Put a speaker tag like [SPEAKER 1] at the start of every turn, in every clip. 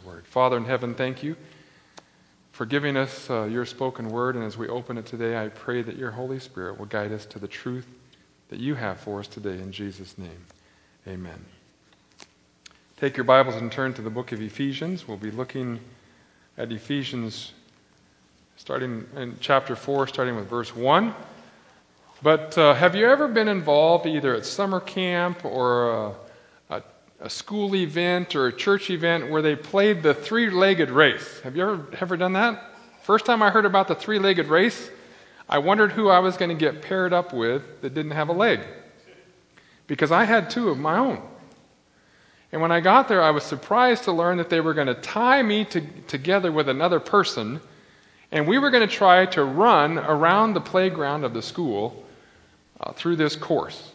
[SPEAKER 1] Word. Father in heaven, thank you for giving us your spoken word, and as we open it today, I pray that your Holy Spirit will guide us to the truth that you have for us today. In Jesus' name, amen. Take your Bibles and turn to the book of Ephesians. We'll be looking at Ephesians starting in chapter 4, starting with verse 1. But have you ever been involved either at summer camp or a school event or a church event where they played the three-legged race? Have you ever done that? First time I heard about the three-legged race, I wondered who I was going to get paired up with that didn't have a leg, because I had two of my own. And when I got there, I was surprised to learn that they were going to tie me together with another person, and we were going to try to run around the playground of the school through this course.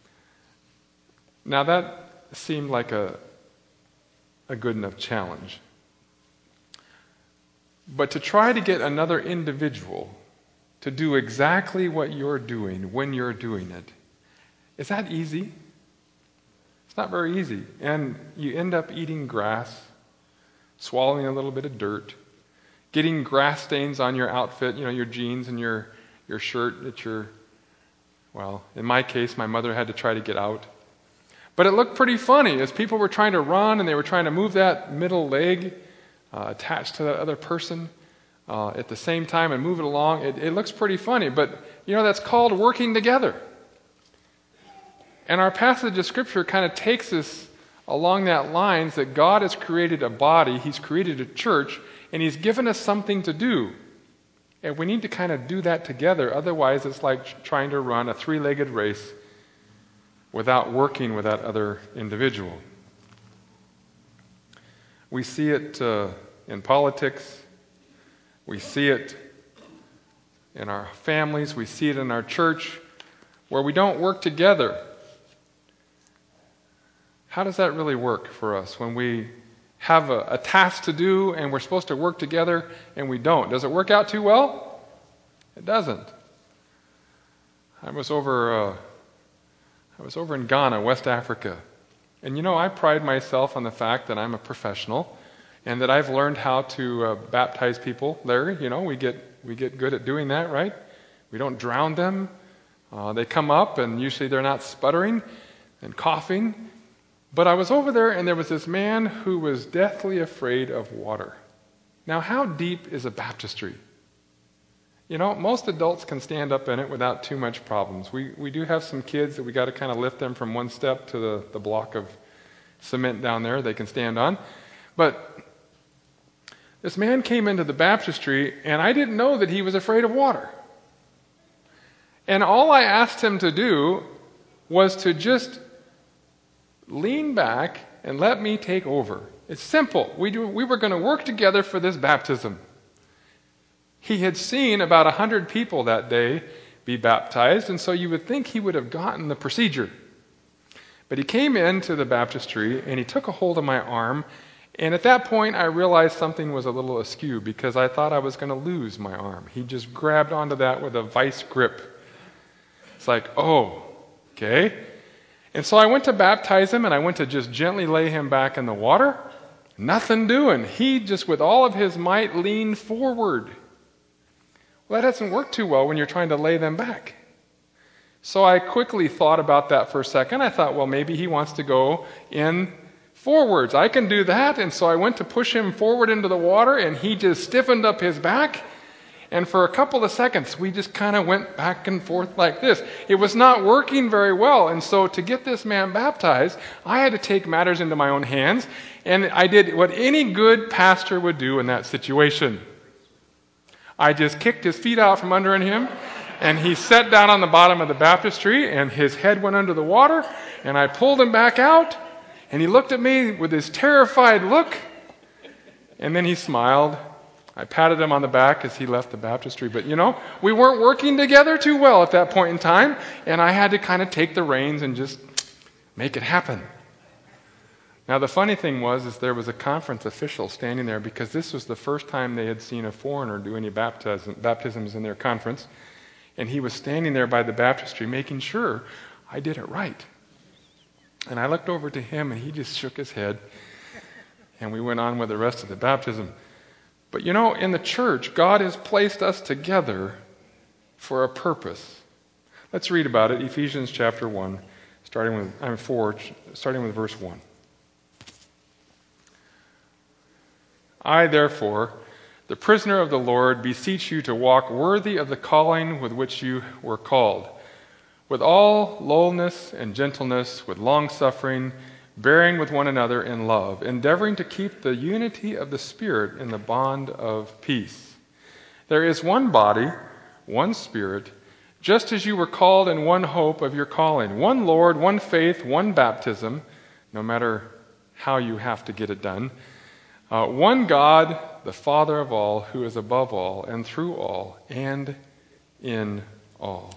[SPEAKER 1] Now that seemed like a good enough challenge. But to try to get another individual to do exactly what you're doing when you're doing it, is that easy? It's not very easy. And you end up eating grass, swallowing a little bit of dirt, getting grass stains on your outfit, your jeans and your shirt that well, in my case, my mother had to try to get out. But it looked pretty funny as people were trying to run and they were trying to move that middle leg attached to that other person at the same time and move it along. It looks pretty funny, but that's called working together. And our passage of Scripture kind of takes us along that lines that God has created a body, He's created a church, and He's given us something to do. And we need to kind of do that together. Otherwise, it's like trying to run a three-legged race without working with that other individual. We see it in politics. We see it in our families. We see it in our church where we don't work together. How does that really work for us when we have a task to do and we're supposed to work together and we don't? Does it work out too well? It doesn't. I was over in Ghana, West Africa. And I pride myself on the fact that I'm a professional and that I've learned how to baptize people there. We get good at doing that, right? We don't drown them. They come up and usually they're not sputtering and coughing. But I was over there and there was this man who was deathly afraid of water. Now, how deep is a baptistry? Most adults can stand up in it without too much problems. We do have some kids that we got to kind of lift them from one step to the block of cement down there they can stand on. But this man came into the baptistry and I didn't know that he was afraid of water. And all I asked him to do was to just lean back and let me take over. It's simple. We were going to work together for this baptism. He had seen about 100 people that day be baptized, and so you would think he would have gotten the procedure. But he came into the baptistry, and he took a hold of my arm, and at that point I realized something was a little askew because I thought I was going to lose my arm. He just grabbed onto that with a vice grip. It's like, oh, okay. And so I went to baptize him, and I went to just gently lay him back in the water. Nothing doing. He just, with all of his might, leaned forward. Well, that doesn't work too well when you're trying to lay them back. So I quickly thought about that for a second. I thought, well, maybe he wants to go in forwards. I can do that. And so I went to push him forward into the water, and he just stiffened up his back. And for a couple of seconds, we just kind of went back and forth like this. It was not working very well. And so to get this man baptized, I had to take matters into my own hands. And I did what any good pastor would do in that situation. I just kicked his feet out from under him, and he sat down on the bottom of the baptistry, and his head went under the water, and I pulled him back out, and he looked at me with this terrified look, and then he smiled. I patted him on the back as he left the baptistry, but we weren't working together too well at that point in time, and I had to kind of take the reins and just make it happen. Now, the funny thing is there was a conference official standing there because this was the first time they had seen a foreigner do any baptisms in their conference, and he was standing there by the baptistry making sure I did it right. And I looked over to him, and he just shook his head, And we went on with the rest of the baptism. But in the church, God has placed us together for a purpose. Let's read about it. Ephesians chapter 1, starting with verse 1. I, therefore, the prisoner of the Lord, beseech you to walk worthy of the calling with which you were called, with all lowliness and gentleness, with long-suffering, bearing with one another in love, endeavoring to keep the unity of the Spirit in the bond of peace. There is one body, one Spirit, just as you were called in one hope of your calling, one Lord, one faith, one baptism, no matter how you have to get it done, one God, the Father of all, who is above all and through all and in all.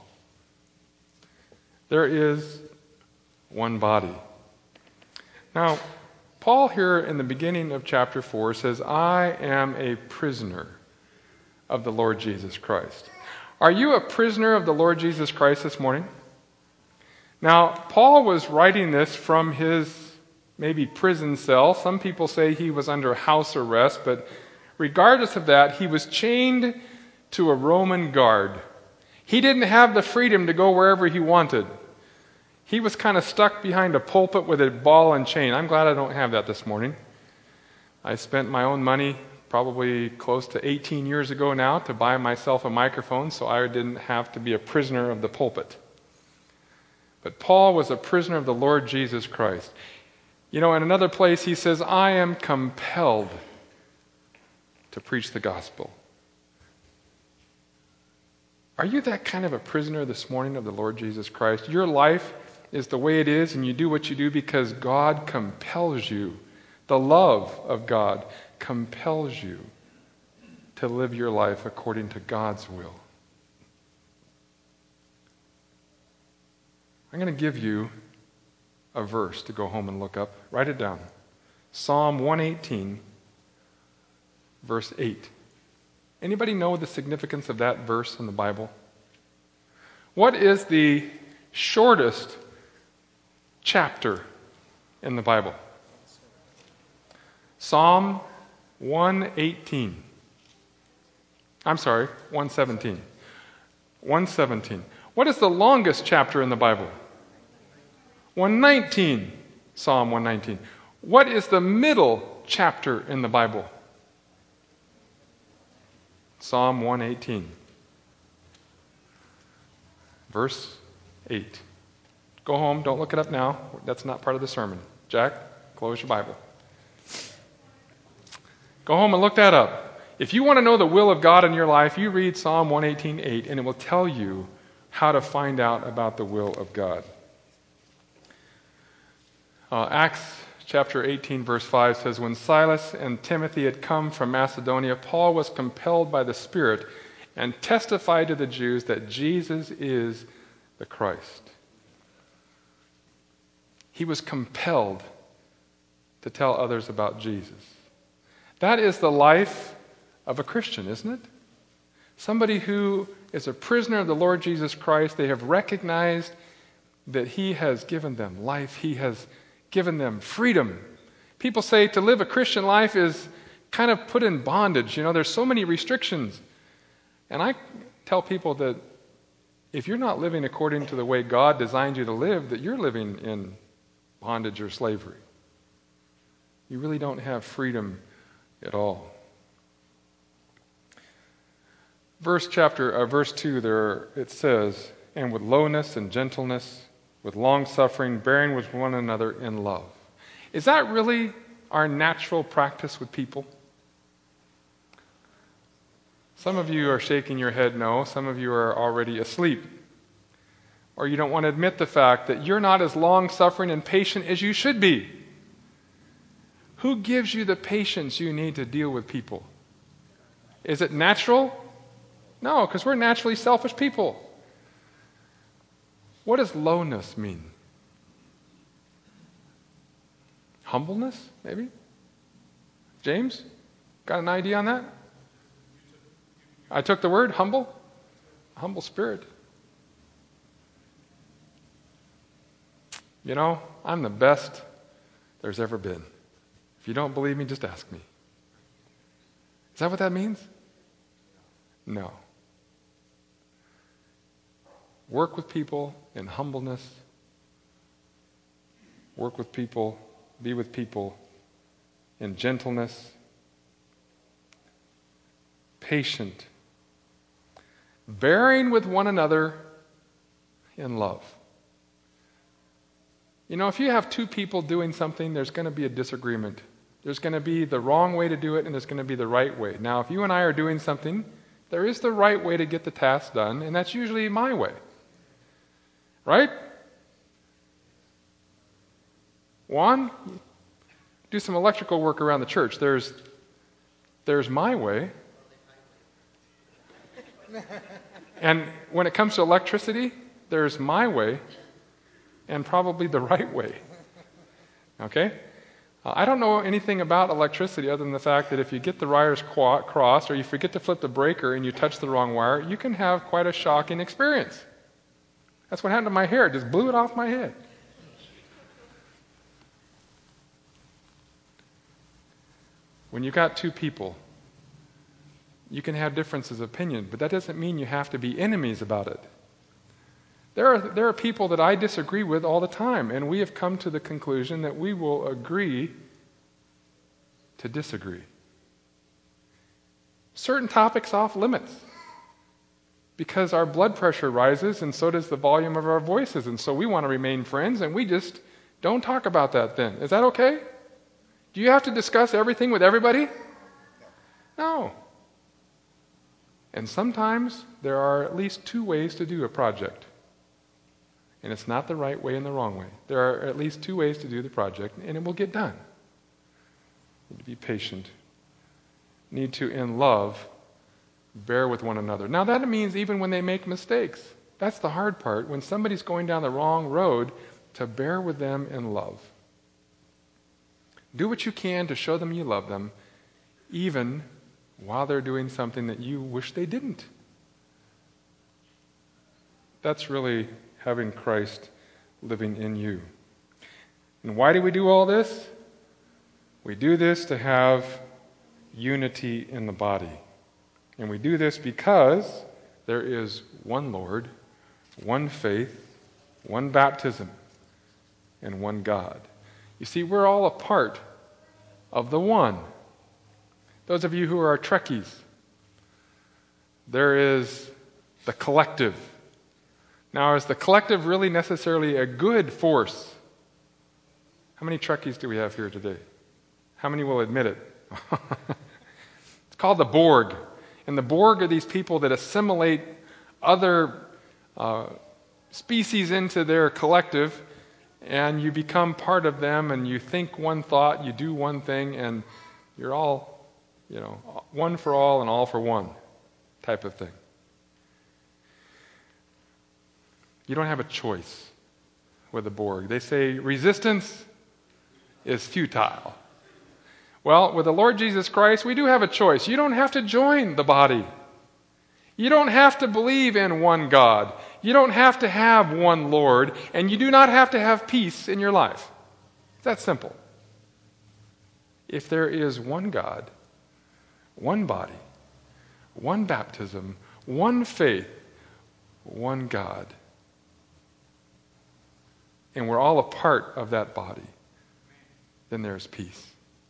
[SPEAKER 1] There is one body. Now, Paul here in the beginning of chapter 4 says, I am a prisoner of the Lord Jesus Christ. Are you a prisoner of the Lord Jesus Christ this morning? Now, Paul was writing this from his maybe prison cell. Some people say he was under house arrest, but regardless of that, he was chained to a Roman guard. He didn't have the freedom to go wherever he wanted. He was kind of stuck behind a pulpit with a ball and chain. I'm glad I don't have that this morning. I spent my own money probably close to 18 years ago now to buy myself a microphone so I didn't have to be a prisoner of the pulpit. But Paul was a prisoner of the Lord Jesus Christ. In another place he says, I am compelled to preach the gospel. Are you that kind of a prisoner this morning of the Lord Jesus Christ? Your life is the way it is, and you do what you do because God compels you. The love of God compels you to live your life according to God's will. I'm going to give you a verse to go home and look up. Write it down. Psalm 118, verse 8. Anybody know the significance of that verse in the Bible? What is the shortest chapter in the Bible? Psalm 118. I'm sorry, 117. 117. What is the longest chapter in the Bible? 119. Psalm 119. What is the middle chapter in the Bible? Psalm 118. Verse 8. Go home, don't look it up now. That's not part of the sermon. Jack, close your Bible. Go home and look that up. If you want to know the will of God in your life, you read Psalm 118:8, and it will tell you how to find out about the will of God. Acts chapter 18, verse 5 says, when Silas and Timothy had come from Macedonia, Paul was compelled by the Spirit and testified to the Jews that Jesus is the Christ. He was compelled to tell others about Jesus. That is the life of a Christian, isn't it? Somebody who is a prisoner of the Lord Jesus Christ. They have recognized that He has given them life. He has given them freedom. People say to live a Christian life is kind of put in bondage. There's so many restrictions. And I tell people that if you're not living according to the way God designed you to live, that you're living in bondage or slavery. You really don't have freedom at all. Verse 2 there, it says, and with lowness and gentleness, with long-suffering, bearing with one another in love. Is that really our natural practice with people? Some of you are shaking your head no. Some of you are already asleep. Or you don't want to admit the fact that you're not as long-suffering and patient as you should be. Who gives you the patience you need to deal with people? Is it natural? No, because we're naturally selfish people. What does lowness mean? Humbleness, maybe? James, got an idea on that? I took the word, humble. Humble spirit. I'm the best there's ever been. If you don't believe me, just ask me. Is that what that means? No. Work with people in humbleness. Work with people, be with people in gentleness. Patient. Bearing with one another in love. You know, if you have two people doing something, there's going to be a disagreement. There's going to be the wrong way to do it, and there's going to be the right way. Now, if you and I are doing something, there is the right way to get the task done, and that's usually my way. Right? Juan, do some electrical work around the church. There's my way. And when it comes to electricity, there's my way and probably the right way. Okay? I don't know anything about electricity other than the fact that if you get the wires crossed or you forget to flip the breaker and you touch the wrong wire, you can have quite a shocking experience. That's what happened to my hair. It just blew it off my head. When you've got two people, you can have differences of opinion, but that doesn't mean you have to be enemies about it. There are people that I disagree with all the time, and we have come to the conclusion that we will agree to disagree. Certain topics off limits, because our blood pressure rises and so does the volume of our voices, and so we want to remain friends, and we just don't talk about that then. Is that okay? Do you have to discuss everything with everybody? No. And sometimes there are at least two ways to do a project. And it's not the right way and the wrong way. There are at least two ways to do the project, and it will get done. Need to be patient. Need to, in love, bear with one another. Now that means even when they make mistakes. That's the hard part. When somebody's going down the wrong road, to bear with them in love. Do what you can to show them you love them, even while they're doing something that you wish they didn't. That's really having Christ living in you. And why do we do all this? We do this to have unity in the body. And we do this because there is one Lord, one faith, one baptism, and one God. You see, we're all a part of the one. Those of you who are Trekkies, there is the collective. Now, is the collective really necessarily a good force? How many Trekkies do we have here today? How many will admit it? It's called the Borg. And the Borg are these people that assimilate other species into their collective, and you become part of them, and you think one thought, you do one thing, and you're all, one for all and all for one type of thing. You don't have a choice with the Borg. They say resistance is futile. Well, with the Lord Jesus Christ, we do have a choice. You don't have to join the body. You don't have to believe in one God. You don't have to have one Lord, and you do not have to have peace in your life. It's that simple. If there is one God, one body, one baptism, one faith, one God, and we're all a part of that body, then there's peace.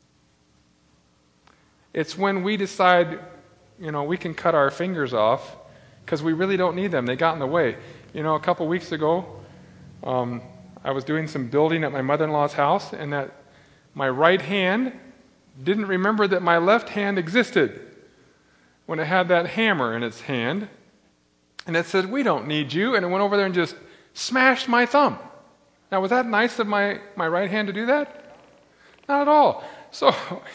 [SPEAKER 1] It's when we decide, we can cut our fingers off because we really don't need them. They got in the way. A couple weeks ago, I was doing some building at my mother-in-law's house, and that my right hand didn't remember that my left hand existed when it had that hammer in its hand. And it said, "We don't need you." And it went over there and just smashed my thumb. Now, was that nice of my right hand to do that? Not at all. So,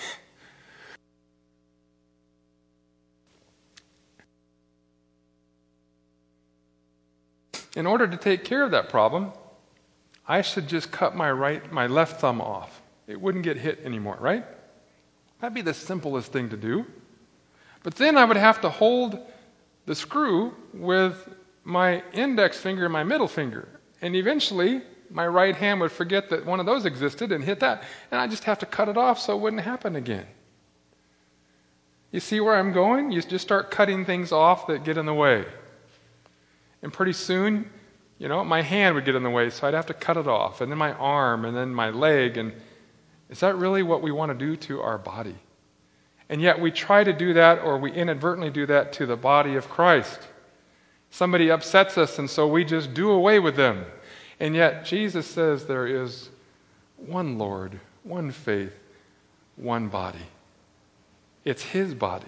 [SPEAKER 1] in order to take care of that problem, I should just cut my left thumb off. It wouldn't get hit anymore, right? That'd be the simplest thing to do. But then I would have to hold the screw with my index finger and my middle finger. And eventually, my right hand would forget that one of those existed and hit that, and I just have to cut it off so it wouldn't happen again. You see where I'm going? You just start cutting things off that get in the way. And pretty soon, my hand would get in the way, so I'd have to cut it off, and then my arm, and then my leg. And is that really what we want to do to our body? And yet we try to do that, or we inadvertently do that to the body of Christ. Somebody upsets us, and so we just do away with them. And yet Jesus says there is one Lord, one faith, one body. It's His body.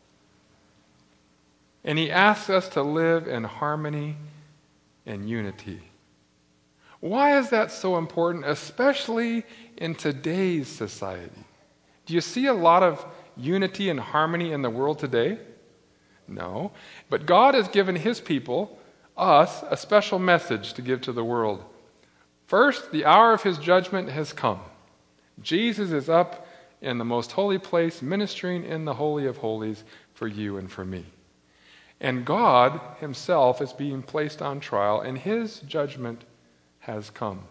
[SPEAKER 1] And He asks us to live in harmony and unity. Why is that so important, especially in today's society? Do you see a lot of unity and harmony in the world today? No. But God has given His people, us, a special message to give to the world. First, the hour of His judgment has come. Jesus is up in the most holy place, ministering in the Holy of Holies for you and for me. And God Himself is being placed on trial, and His judgment has come.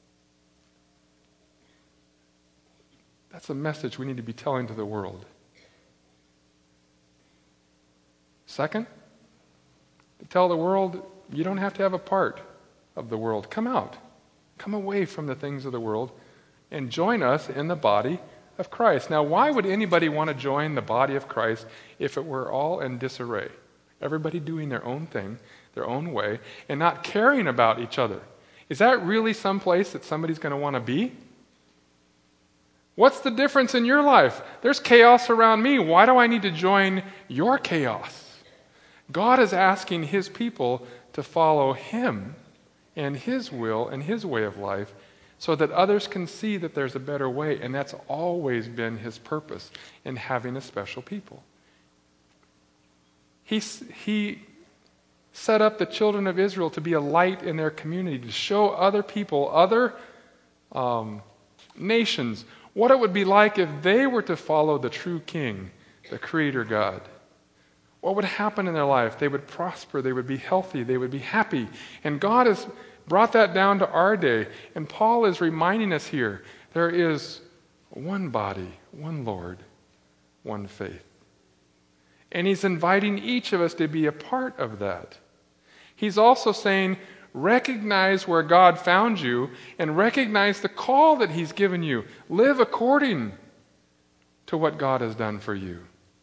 [SPEAKER 1] That's a message we need to be telling to the world. Second, to tell the world you don't have to have a part of the world. Come out. Come away from the things of the world and join us in the body of Christ. Now, why would anybody want to join the body of Christ if it were all in disarray? Everybody doing their own thing, their own way, and not caring about each other. Is that really some place that somebody's going to want to be? What's the difference in your life? There's chaos around me. Why do I need to join your chaos? God is asking His people to follow Him and His will and His way of life so that others can see that there's a better way. And that's always been His purpose in having a special people. He set up the children of Israel to be a light in their community, to show other people, other nations, what it would be like if they were to follow the true King, the Creator God. What would happen in their life? They would prosper, they would be healthy, they would be happy. And God has brought that down to our day. And Paul is reminding us here, there is one body, one Lord, one faith. And He's inviting each of us to be a part of that. He's also saying, recognize where God found you and recognize the call that He's given you. Live according to what God has done for you.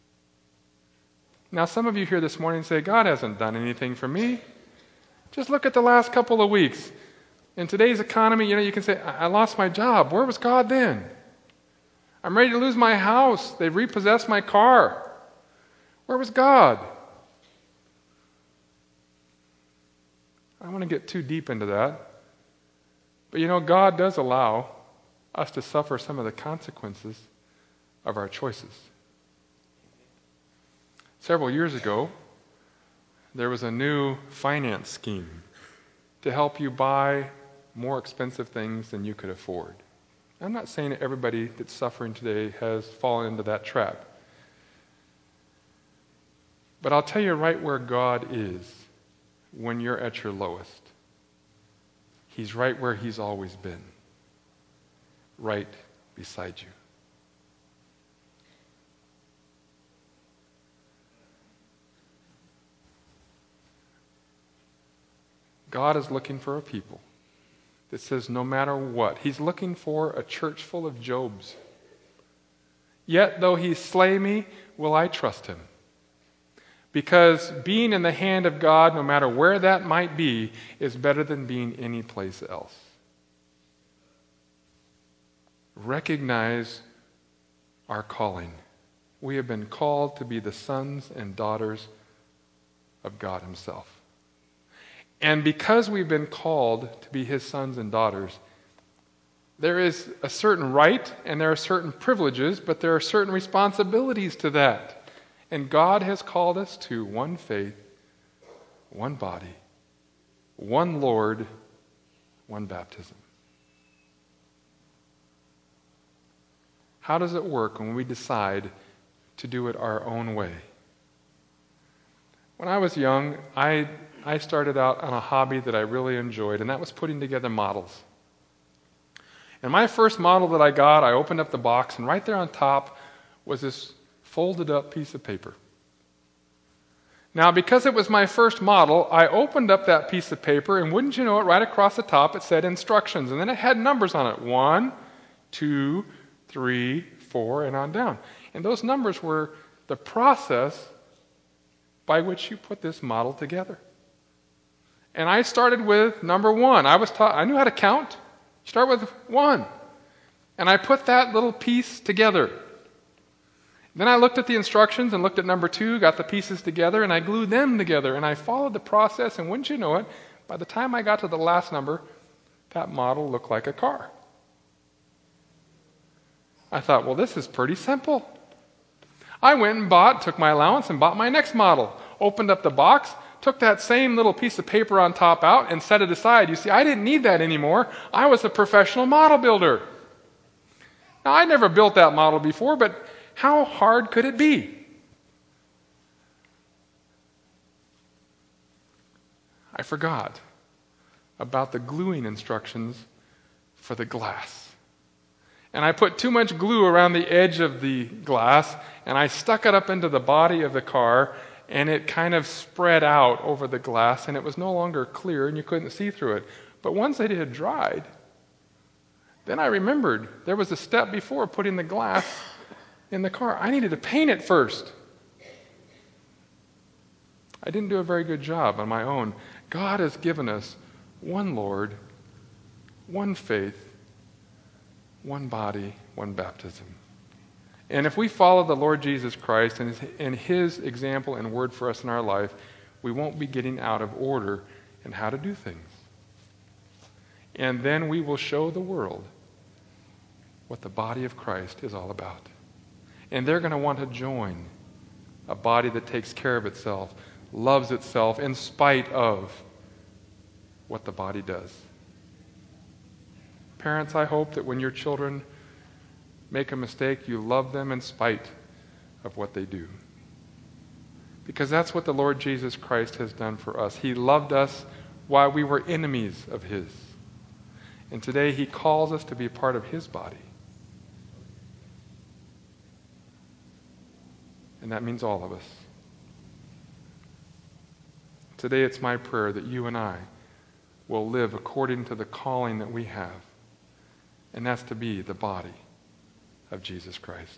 [SPEAKER 1] Now, some of you here this morning say, God hasn't done anything for me. Just look at the last couple of weeks. In today's economy, you can say, I lost my job. Where was God then? I'm ready to lose my house. They've repossessed my car. Where was God? I don't want to get too deep into that. But God does allow us to suffer some of the consequences of our choices. Several years ago, there was a new finance scheme to help you buy more expensive things than you could afford. I'm not saying that everybody that's suffering today has fallen into that trap. But I'll tell you right where God is when you're at your lowest. He's right where He's always been, right beside you. God is looking for a people that says no matter what. He's looking for a church full of Jobs. Yet though He slay me, will I trust Him? Because being in the hand of God, no matter where that might be, is better than being any place else. Recognize our calling. We have been called to be the sons and daughters of God Himself. And because we've been called to be His sons and daughters, there is a certain right and there are certain privileges, but there are certain responsibilities to that. And God has called us to one faith, one body, one Lord, one baptism. How does it work when we decide to do it our own way? When I was young, I started out on a hobby that I really enjoyed, and that was putting together models. And my first model that I got, I opened up the box, and right there on top was this folded up piece of paper. Now, because it was my first model, I opened up that piece of paper, and wouldn't you know it, right across the top it said instructions, and then it had numbers on it. 1, 2, 3, 4, and on down. And those numbers were the process by which you put this model together. And I started with number 1. I knew how to count. Start with 1. And I put that little piece together. Then I looked at the instructions and looked at number 2, got the pieces together, and I glued them together. And I followed the process, and wouldn't you know it, by the time I got to the last number, that model looked like a car. I thought, well, this is pretty simple. I went and took my allowance and bought my next model. Opened up the box, took that same little piece of paper on top out and set it aside. You see, I didn't need that anymore. I was a professional model builder. Now, I never built that model before, but how hard could it be? I forgot about the gluing instructions for the glass. And I put too much glue around the edge of the glass, and I stuck it up into the body of the car, and it kind of spread out over the glass, and it was no longer clear, and you couldn't see through it. But once it had dried, then I remembered there was a step before putting the glass in the car. I needed to paint it first. I didn't do a very good job on my own. God has given us one Lord, one faith, one body, one baptism. And if we follow the Lord Jesus Christ and His example and word for us in our life, we won't be getting out of order in how to do things. And then we will show the world what the body of Christ is all about. And they're going to want to join a body that takes care of itself, loves itself in spite of what the body does. Parents, I hope that when your children make a mistake, you love them in spite of what they do. Because that's what the Lord Jesus Christ has done for us. He loved us while we were enemies of His. And today He calls us to be part of His body. And that means all of us. Today it's my prayer that you and I will live according to the calling that we have. And that's to be the body of Jesus Christ.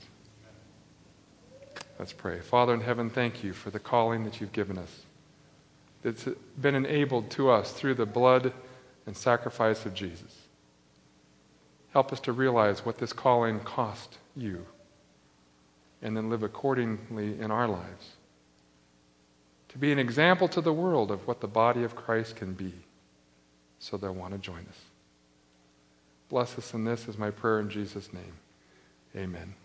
[SPEAKER 1] Let's pray. Father in heaven, thank you for the calling that you've given us. It's been enabled to us through the blood and sacrifice of Jesus. Help us to realize what this calling cost you and then live accordingly in our lives. To be an example to the world of what the body of Christ can be so they'll want to join us. Bless us in this is my prayer in Jesus' name. Amen.